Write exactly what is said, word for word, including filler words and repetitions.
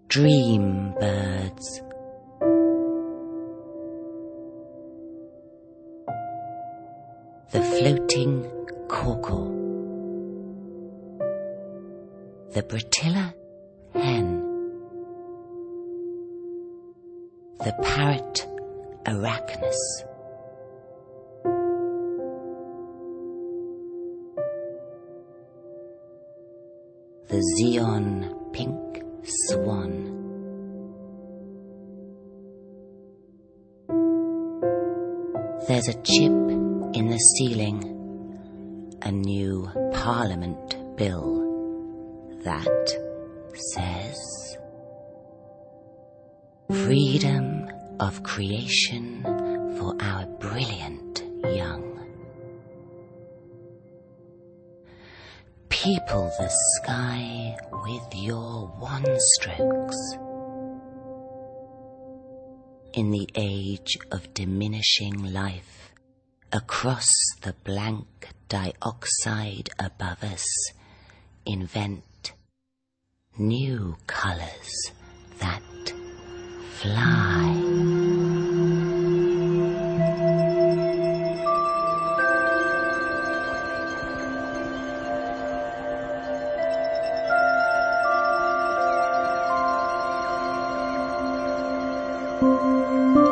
dream birds. The floating corkle, the Bratilla hen, the parrot Arachnus, the Xeon pink swan, there's a chip in the ceiling, a new Parliament bill that says freedom of creation for our brilliant young. People the sky with your wand strokes. In the age of diminishing life, across the blank dioxide above us, invent new colors that fly. Thank you.